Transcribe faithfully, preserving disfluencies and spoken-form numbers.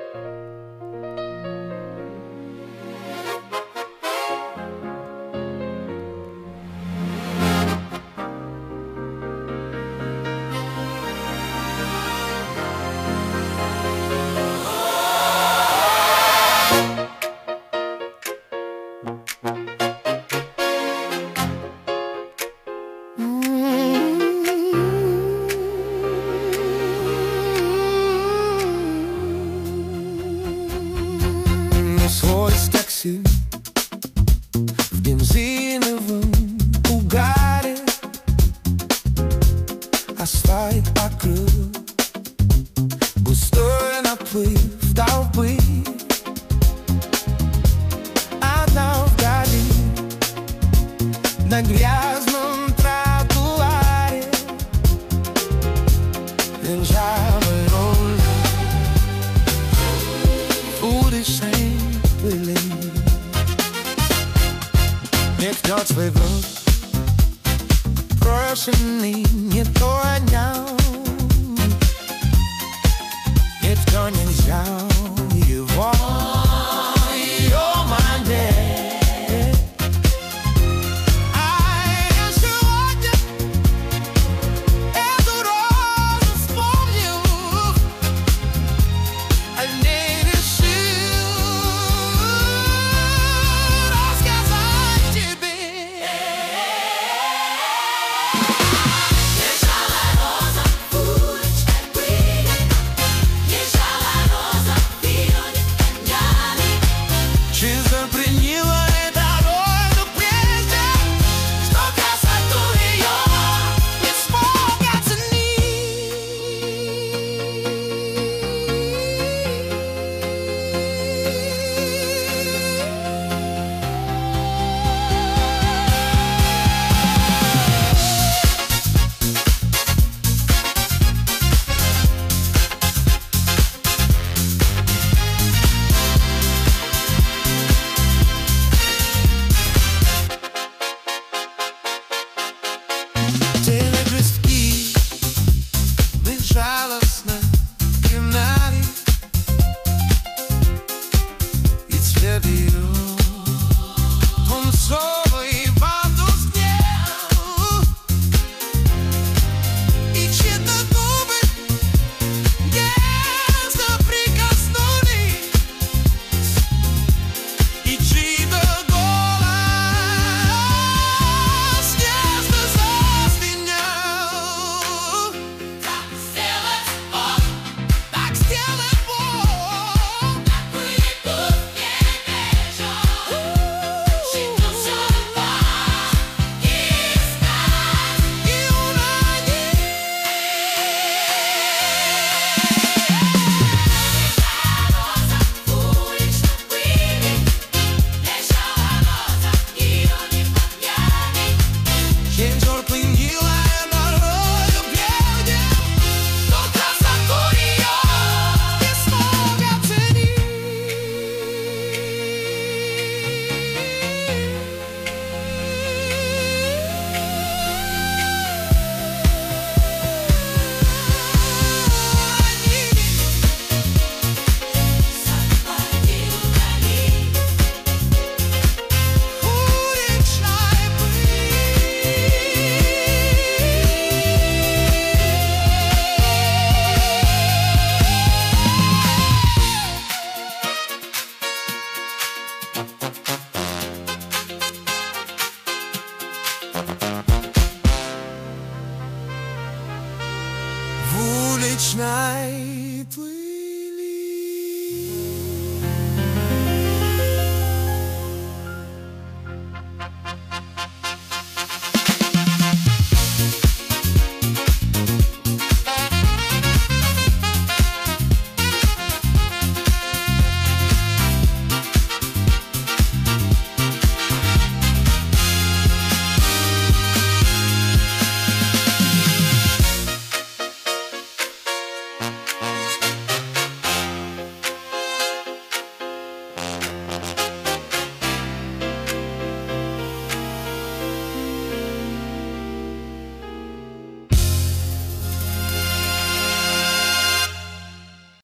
Свой такси в бензиновом угаре, асфальт покрыл густой наплыв толпы. Одна вдали на грязном тротуаре ржавый руль, уличной пыли. Мелькнет свой гроб, брошенный не то отнял, никто не взял его. You're my dad. А я сегодня эту розу вспомню, о ней решил рассказать тебе. Лежала роза в уличной пыли, лежала роза в пионе днями. Чисто приняла эта роза прежде, что красоту ее не смог оценить. Те лепестки безжалостно гнали, и цвет ее пунцовый потускнел, и чьи-то губы нежно прикоснулись, и чей-то голос нежно зазвенел. Так сделать Бог, так сделать Бог, такой тут не вижу. Щиту судьба искать и уронить. Роза в уличной пыли, лежала роза, ее не поднять. Чем черт пленила эта роза прежде, но красоту ее не смог оценить. Сопроводил вдали уличной пыли. В уличной пыли.